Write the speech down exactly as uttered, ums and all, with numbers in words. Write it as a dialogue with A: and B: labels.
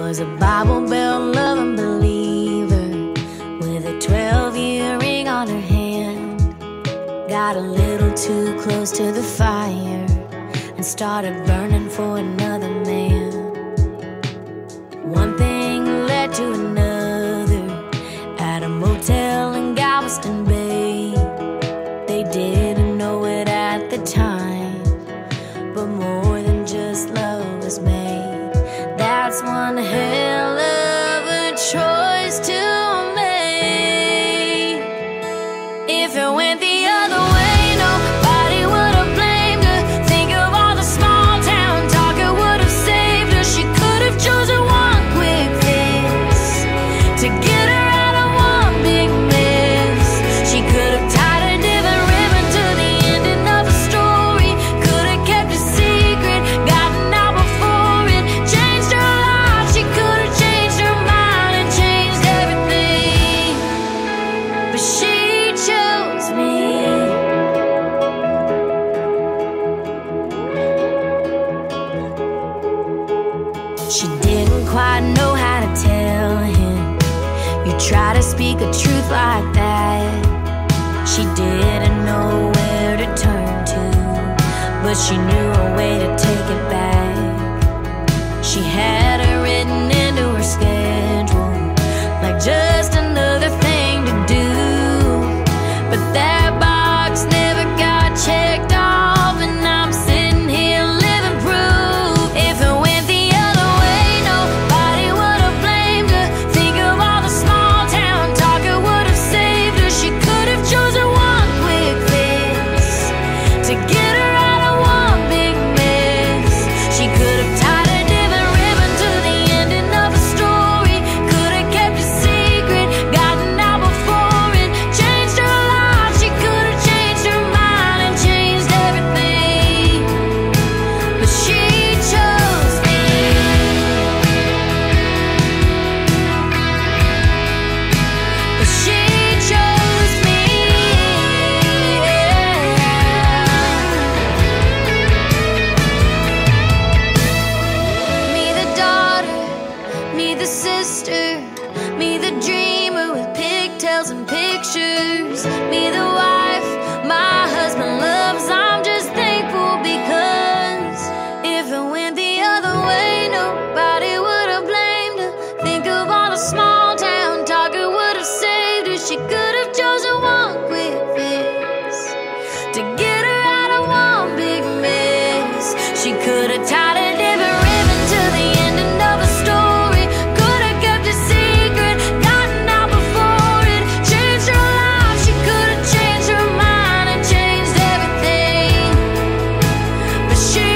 A: was a Bible Belt loving believer with a twelve-year ring on her hand. Got a little too close to the fire and started burning for another man. One thing led to another at a motel in Galveston Bay. They didn't know it at the time, but more than just love was made. That's one hell of a choice to make. If it went the other way, nobody would have blamed her. Think of all the small town talk it would have saved her. She could have chosen one quick fix to get her out of one big mess. She could have tied a different ribbon to the ending of a story. Could have kept a secret, gotten out before it changed her life. She could have changed her mind and changed everything, but she chose me. She didn't quite know how to tell him, you try to speak a truth like that. She didn't know where to turn to, but she knew a way to take it back. She had it written into her schedule, like just another thing to do. But that box never got checked off, and I'm sitting here living proof. If it went the other way, nobody would have blamed her. Think of all the small town talk it would have saved her. She could have chosen one quick fix to get her out of one big mess. She could have tied a different ribbon to the ending of a story. Could have kept a secret, gotten out before it changed her life. She could have changed her mind and changed everything, but she chose me. But she chose me. Me the daughter, me the sister, me the dreamer with pigtails and pictures, me the wife my husband loves. I'm just thankful because if it went the other way, nobody would have blamed her. Think of all the small town talk it would have saved her. She could have chosen one quick fix to get her out of one big mess. She could have tied a different ribbon to the ending of a story. Could have kept a secret, gotten out before it changed her life. She could have changed her mind and changed everything, but she